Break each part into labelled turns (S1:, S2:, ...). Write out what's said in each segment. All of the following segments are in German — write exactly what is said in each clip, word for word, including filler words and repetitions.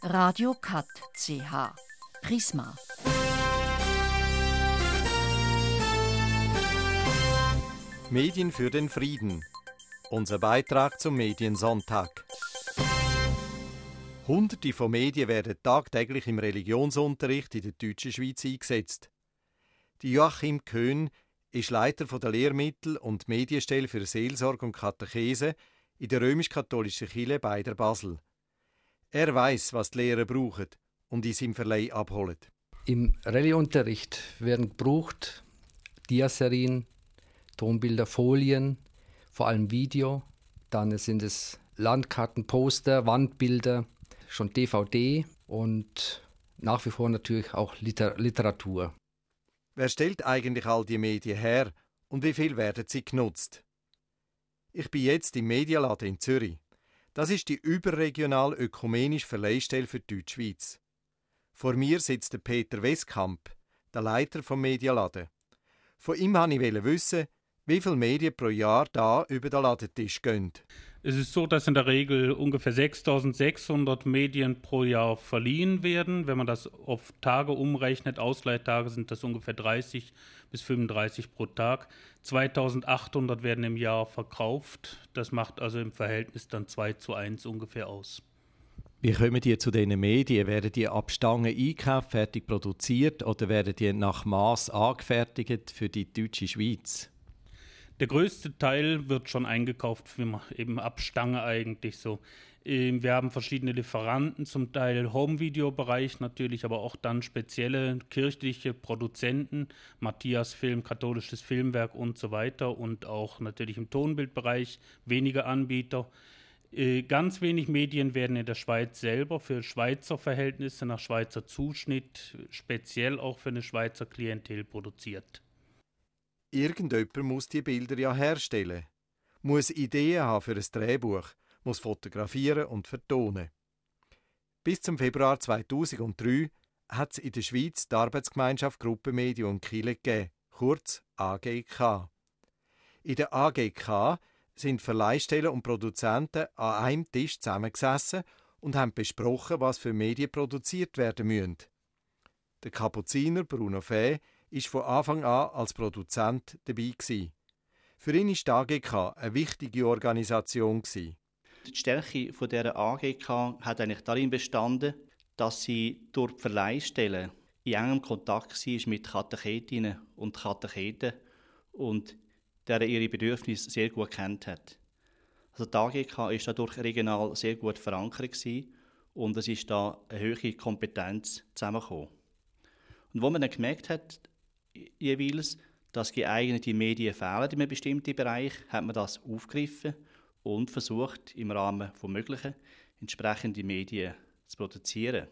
S1: Radio Cut C H Prisma.
S2: Medien für den Frieden. Unser Beitrag zum Mediensonntag. Hunderte von Medien werden tagtäglich im Religionsunterricht in der deutschen Schweiz eingesetzt. Die Joachim Köhn ist Leiter der Lehrmittel- und Medienstelle für Seelsorge und Katechese in der römisch-katholischen Kirche Beider Basel. Er weiss, was die Lehrer brauchen und in seinem Verleih abholen.
S3: Im Religionsunterricht werden gebraucht Diaserien, Tonbilder, Folien, vor allem Video. Dann sind es Landkarten, Poster, Wandbilder, schon D V D und nach wie vor natürlich auch Liter- Literatur.
S2: Wer stellt eigentlich all die Medien her und wie viel werden sie genutzt? Ich bin jetzt im Medialaden in Zürich. Das ist die überregional ökumenische Verleihstelle für die Deutschschweiz. Vor mir sitzt der Peter Westkamp, der Leiter vom Medialaden. Von ihm wollte ich wissen, wie viele Medien pro Jahr da über den Ladentisch gehen.
S4: Es ist so, dass in der Regel ungefähr sechstausendsechshundert Medien pro Jahr verliehen werden. Wenn man das auf Tage umrechnet, Ausleihtage sind das ungefähr dreißig bis fünfunddreißig pro Tag. zweitausendachthundert werden im Jahr verkauft. Das macht also im Verhältnis dann zwei zu eins ungefähr aus.
S2: Wie kommen die zu diesen Medien? Werden die ab Stange eingekauft, fertig produziert oder werden die nach Maß angefertigt für die deutsche Schweiz?
S4: Der größte Teil wird schon eingekauft, eben ab Stange eigentlich so. Wir haben verschiedene Lieferanten, zum Teil Home-Video-Bereich natürlich, aber auch dann spezielle kirchliche Produzenten, Matthias Film, katholisches Filmwerk und so weiter und auch natürlich im Tonbildbereich wenige Anbieter. Ganz wenig Medien werden in der Schweiz selber für Schweizer Verhältnisse nach Schweizer Zuschnitt, speziell auch für eine Schweizer Klientel produziert.
S2: Irgendjemand muss die Bilder ja herstellen, muss Ideen haben für ein Drehbuch, muss fotografieren und vertonen. Bis zum Februar zweitausenddrei hat es in der Schweiz die Arbeitsgemeinschaft Gruppenmedien und Kirche gegeben, kurz A G K. In der A G K sind Verleihstellen und Produzenten an einem Tisch zusammengesessen und haben besprochen, was für Medien produziert werden müssen. Der Kapuziner Bruno Fäh war von Anfang an als Produzent dabei gewesen. Für ihn war die A G K eine wichtige Organisation gewesen.
S5: Die Stärke dieser A G K hat eigentlich darin bestanden, dass sie durch die Verleihstellen in engem Kontakt war mit Katechetinnen und Katecheten und deren ihre Bedürfnisse sehr gut kennt hat. Also die A G K war dadurch regional sehr gut verankert gewesen und es ist da eine hohe Kompetenz zusammengekommen. Und wo man dann gemerkt hat, jeweils, dass geeignete Medien fehlen in einem bestimmten Bereich, hat man das aufgegriffen und versucht, im Rahmen des Möglichen entsprechende Medien zu produzieren.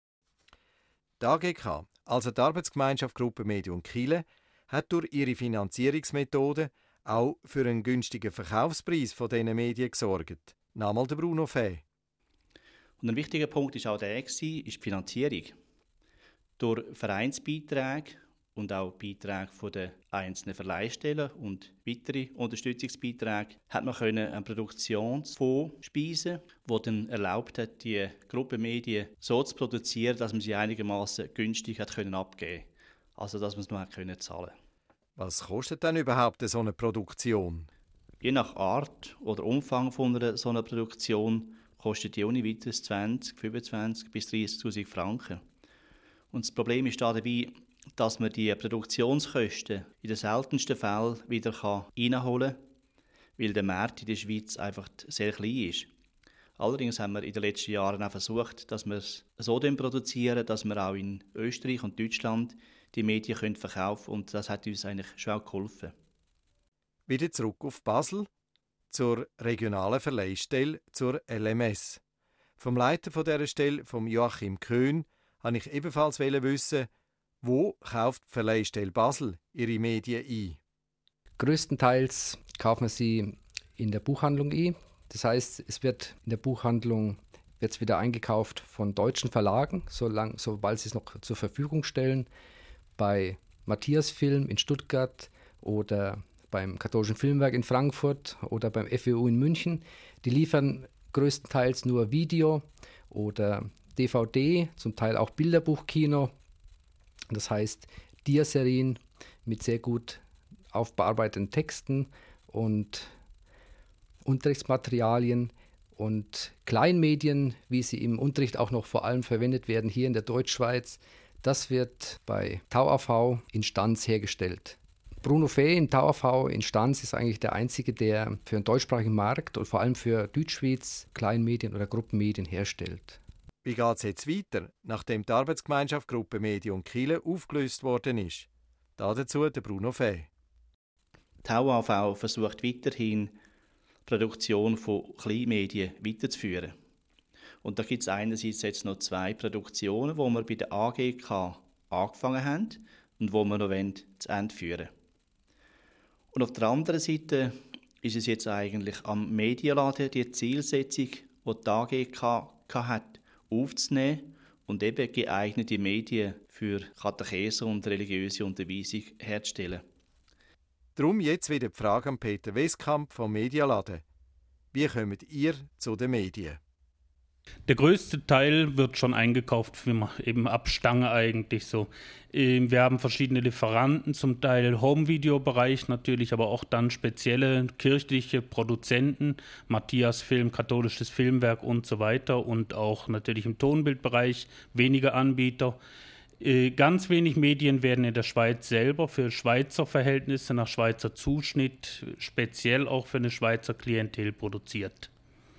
S2: Die A G K, also die Arbeitsgemeinschaft Gruppenmedien und Kirche, hat durch ihre Finanzierungsmethoden auch für einen günstigen Verkaufspreis von diesen Medien gesorgt. Nochmal der Bruno Fäh.
S5: Und ein wichtiger Punkt war auch der, ist die Finanzierung. Durch Vereinsbeiträge und auch Beiträge von den einzelnen Verleihstellen und weitere Unterstützungsbeiträge hat man einen Produktionsfonds speisen, der dann erlaubt hat, die Gruppenmedien so zu produzieren, dass man sie einigermaßen günstig hat können abgeben, also dass man es noch hat können zahlen.
S2: Was kostet denn überhaupt so eine Produktion?
S5: Je nach Art oder Umfang von einer so einer Produktion kostet die ohne weiteres zwanzig, fünfundzwanzig bis dreißigtausend Franken. Und das Problem ist da dabei, dass man die Produktionskosten in den seltensten Fällen wieder reinholen kann, weil der Markt in der Schweiz einfach sehr klein ist. Allerdings haben wir in den letzten Jahren auch versucht, dass wir es so produzieren, dass wir auch in Österreich und Deutschland die Medien verkaufen können, und das hat uns eigentlich schon auch geholfen.
S2: Wieder zurück auf Basel, zur regionalen Verleihstelle, zur L M S. Vom Leiter von dieser Stelle, vom Joachim Köhn, wollte ich ebenfalls wissen, wo kauft die Verleihstelle Basel ihre Medien ein?
S3: Größtenteils kaufen wir sie in der Buchhandlung ein. Das heißt, es wird in der Buchhandlung wird's wieder eingekauft von deutschen Verlagen, solang, sobald sie es noch zur Verfügung stellen. Bei Matthias Film in Stuttgart oder beim katholischen Filmwerk in Frankfurt oder beim F E U in München. Die liefern größtenteils nur Video oder D V D, zum Teil auch Bilderbuchkino. Das heißt Diaserien mit sehr gut aufbearbeiteten Texten und Unterrichtsmaterialien und Kleinmedien, wie sie im Unterricht auch noch vor allem verwendet werden hier in der Deutschschweiz. Das wird bei T A V in Stanz hergestellt. Bruno Fee in T A V in Stanz ist eigentlich der einzige, der für den deutschsprachigen Markt und vor allem für Deutschschweiz Kleinmedien oder Gruppenmedien herstellt.
S2: Wie geht es jetzt weiter, nachdem die Arbeitsgemeinschaft Gruppe Medien und Kille aufgelöst worden ist? Dazu der Bruno Fee.
S5: Die V A V versucht weiterhin, die Produktion von Kleinmedien weiterzuführen. Und da gibt es einerseits jetzt noch zwei Produktionen, die wir bei der A G K angefangen haben und die wir noch zu Ende führen wollen. Und auf der anderen Seite ist es jetzt eigentlich am Medienladen die Zielsetzung, die die A G K hat, aufzunehmen und eben geeignete Medien für Katechese und religiöse Unterweisung herzustellen.
S2: Darum jetzt wieder die Frage an Peter Westkamp vom Medialaden. Wie kommt ihr zu den Medien?
S4: Der größte Teil wird schon eingekauft, wie man eben Abstange eigentlich so. Wir haben verschiedene Lieferanten, zum Teil Home-Video-Bereich natürlich, aber auch dann spezielle kirchliche Produzenten, Matthias Film, katholisches Filmwerk und so weiter und auch natürlich im Tonbildbereich wenige Anbieter. Ganz wenig Medien werden in der Schweiz selber für Schweizer Verhältnisse nach Schweizer Zuschnitt, speziell auch für eine Schweizer Klientel produziert.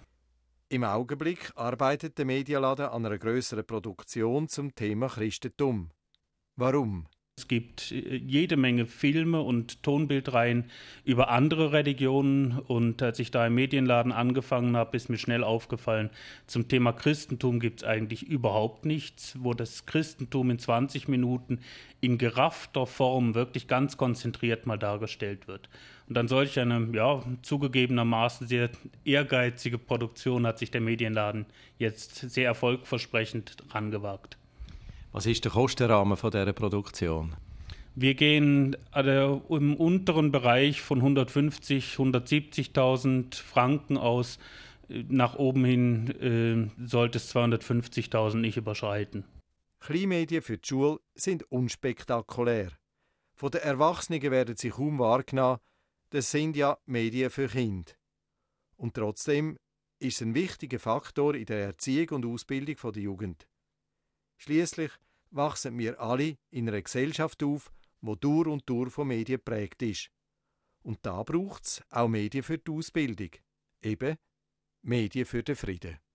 S2: Im Augenblick arbeitet der Medialaden an einer grösseren Produktion zum Thema Christentum. Warum?
S4: Es gibt jede Menge Filme und Tonbildreihen über andere Religionen und als ich da im Medienladen angefangen habe, ist mir schnell aufgefallen, zum Thema Christentum gibt es eigentlich überhaupt nichts, wo das Christentum in zwanzig Minuten in geraffter Form wirklich ganz konzentriert mal dargestellt wird. Und an solch eine, ja, zugegebenermaßen sehr ehrgeizige Produktion hat sich der Medienladen jetzt sehr erfolgversprechend rangewagt.
S2: Was ist der Kostenrahmen von dieser Produktion?
S4: Wir gehen also im unteren Bereich von hundertfünfzigtausend, hundertsiebzigtausend Franken aus. Nach oben hin äh, sollte es zweihundertfünfzigtausend nicht überschreiten.
S2: Kleinmedien für die Schule sind unspektakulär. Von den Erwachsenen werden sie kaum wahrgenommen. Das sind ja Medien für Kinder. Und trotzdem ist es ein wichtiger Faktor in der Erziehung und Ausbildung der Jugend. Schliesslich wachsen wir alle in einer Gesellschaft auf, die durch und durch von Medien geprägt ist. Und da braucht es auch Medien für die Ausbildung. Eben Medien für den Frieden.